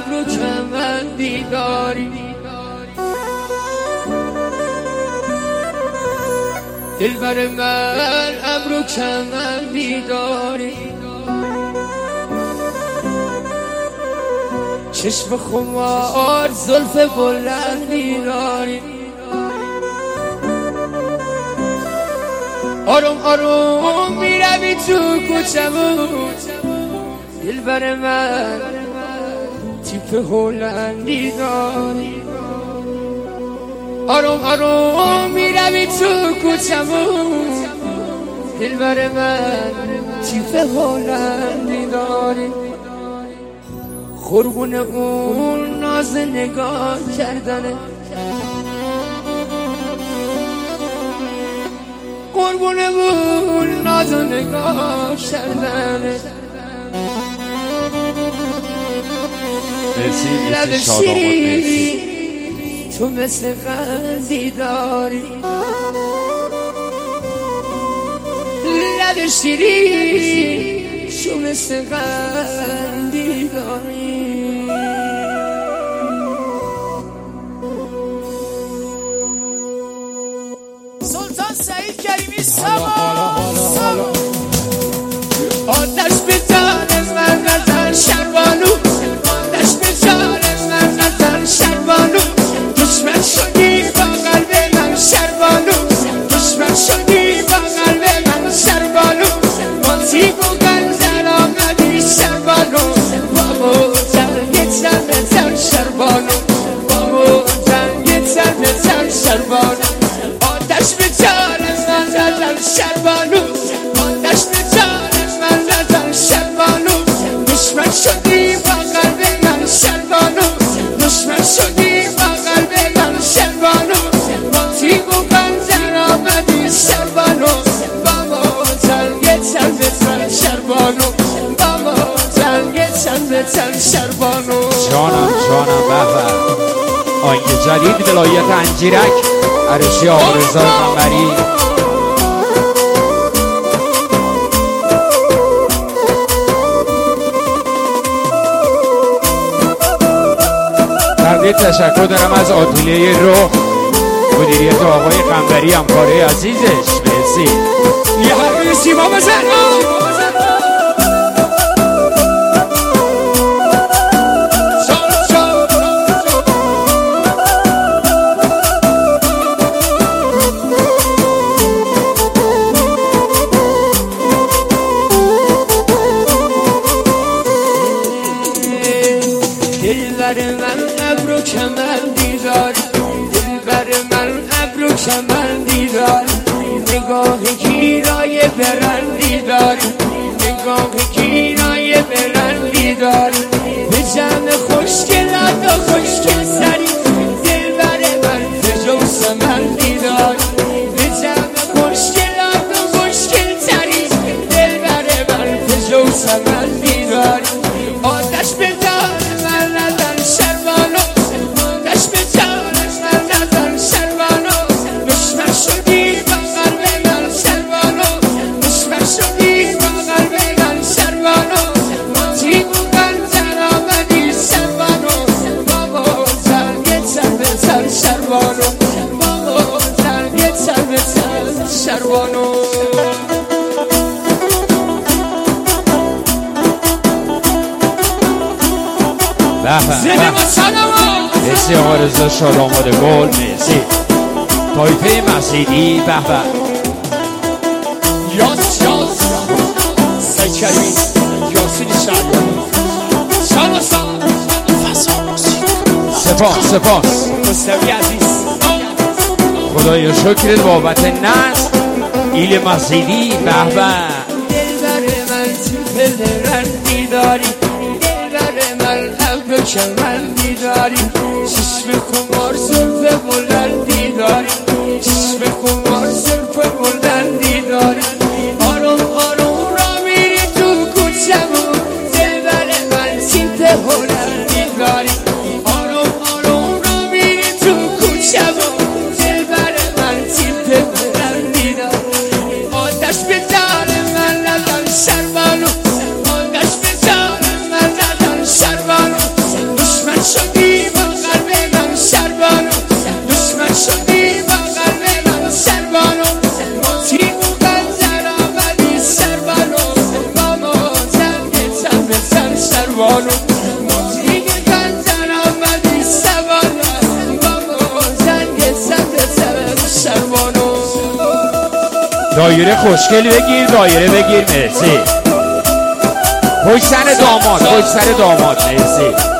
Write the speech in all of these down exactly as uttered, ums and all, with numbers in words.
ابرو کمندی داری، دلبر من ابرو کمندی داری، چشم خمار زلف بلندی داری، آروم آروم میروی تو کوچمون، دلبر من تیپ هلندی داری، آروم آروم میروی تو کوچمون، دلبر من تیپ هلندی داری، قربون اون ناز نگاه کردنه، قربون اون ناز نگاه کردنه، لب شیری تو مثل قندی داری، لب شیری تو مثل قندی داری. سلطان سعید کریمی سما آتش به جان من نزن شربانو، آتش به جان من نزن شربانو، دشمن شدی با قلب من شربانو، دشمن شدی با قلب من شربانو، مانتی بگن در آمدی شربانو، بابا جنگ تن تن شربانو، بابا جنگ تن تن شربانو، آتش به جان من نزن شربانو، آتش به جان من نزن شربانو، دشمن شدی با قلب من شربانو، دشمن شدی با قلب من شربانو، مانتی بگن در آمدی شربانو، بابا جنگ تن تن شربانو، بابا جنگ تن تن شربانو. جانم جانم بهبه آهنگ جدید ولایت انجیرک عروسی آقا رضا قمری. تقدیر تشکر دارم از آتلیه رخ مدیریت آقای قمری همکاره عزیزش. مرسی. یه حرفی سیما بزن دلبر من ابرو کمندی داری، دلبر من ابرو کمندی داری، نگاه گیرای برندی داری، نگاه گیرای برندی داری، به جمع خوشگلات و خوشگل سری، دلبر من به جو سمندی داری، به جمع خوشگلات و خوشگل سری، دلبر من به جو سمندی داری، آتش به شربانو. مرسی آقا رضا شادآماده گل. مرسی طایفه مسیدی. به به یاس یاس سعید کریمی یاسین شهریاری سلام سلام سپاس سپاس مصطفی عزیز خدایا شکر بابت نصر ایل مسیدی. به به دلبر من تیپ رندی داری، دلبر من ابرو کمندی داری، چشم خمار زلف بلندی داری، چشم خمار زلف بلندی داری، آروم آروم را میری تو کوچمون، دلبر من تیپ هلندی داری، آروم آروم را میری تو کوچمون، دلبر من تیپ هلندی داری، آتش به جان من نزن شربانو، آتش به جان من نزن شربانو، دشمن شربانو دیگه کنزن آمدی سوانو بابا زنگ سبت سبت شربانو دایره خوشگل بگیر دایره بگیر مرسی پشت سر داماد پشت سر داماد مرسی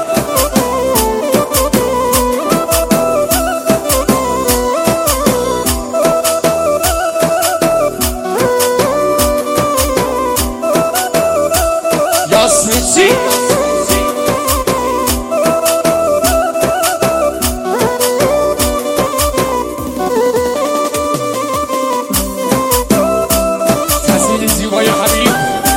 یاسمیسی تصویر زیبای حبیب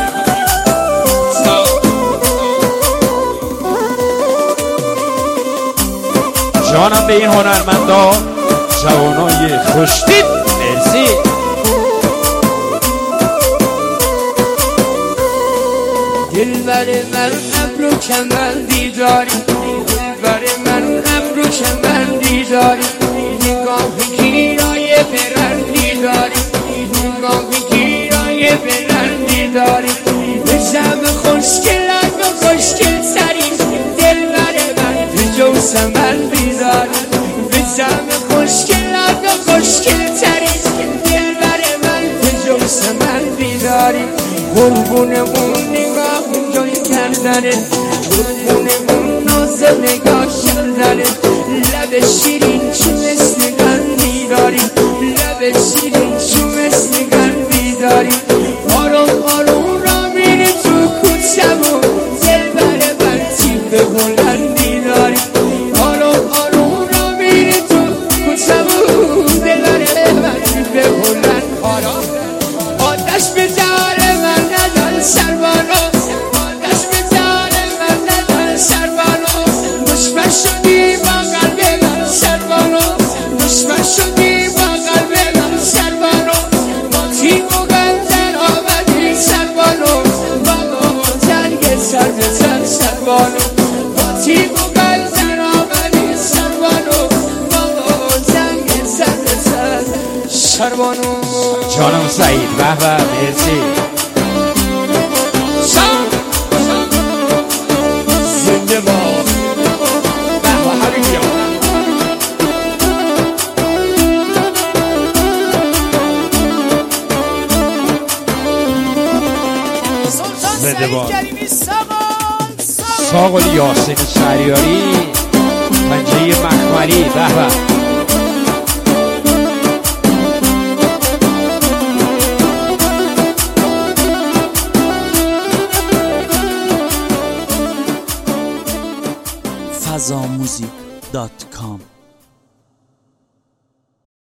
جانم به این هنرمندا جوانای خوشتیپ مرسی دلبر من ابرو کمندی داری دلبر من ابرو کمندی داری نگاه گیرای برندی داری نگاه گیرای برندی داری به شب خوشگلت و خوشگل سری دلبر من به جو سمندی داری به شب خوشگلت و خوشگل سری دلبر من به جو سمندی داری قربون اون نگاه جای کردنه قربون اون ناز نگاه کردنه لب شیرین چون مثل قندی داری لب شیرین چون مثل قندی داری آروم آروم را میری تو کوچمون دلبر من تیپ بلندی داری آروم آروم را میری تو کوچمون دلبر من تیپ بلند آرام آتش به جار من ندن شربانو آتش به جار من ندن شربانو دشمن شدی با قلب من شربانو دشمن شدی با قلب من شربانو با تیم و گنزن آمدی شربانو بابا زنگ سر بزن شربانو با تیم و گنزن آمدی شربانو بابا زنگ سر بزن شربانو جانم سعید به به مرسی زنده باد به به حبیبی سلطان زنده سعید باد. کریمی سامان ساقل یاسین شهریاری پنجه مخمری به به فضاموزیک دات کام